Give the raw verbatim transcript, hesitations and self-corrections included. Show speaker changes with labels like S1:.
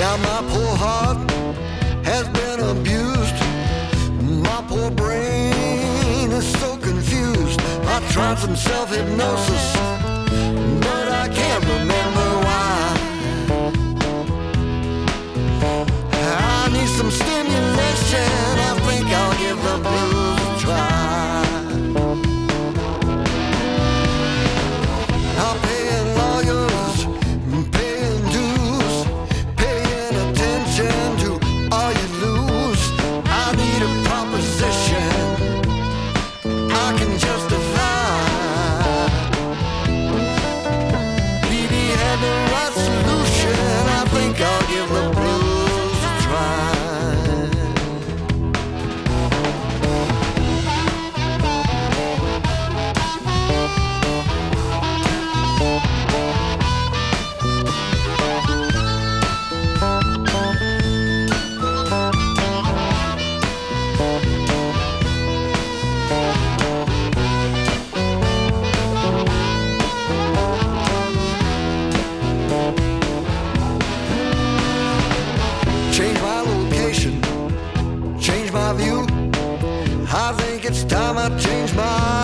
S1: Now my poor heart has been abused. My poor brain is so confused. I tried some self-hypnosis, but I can't remember why. I need some stimulation. I think I'll give the blues a try. I'm paying lawyers, paying dues, paying attention to all you lose. I need a proposition I can justify. B B had the right solution. I think I'll give the blues a try. Change my location, change my view. I think it's time I change my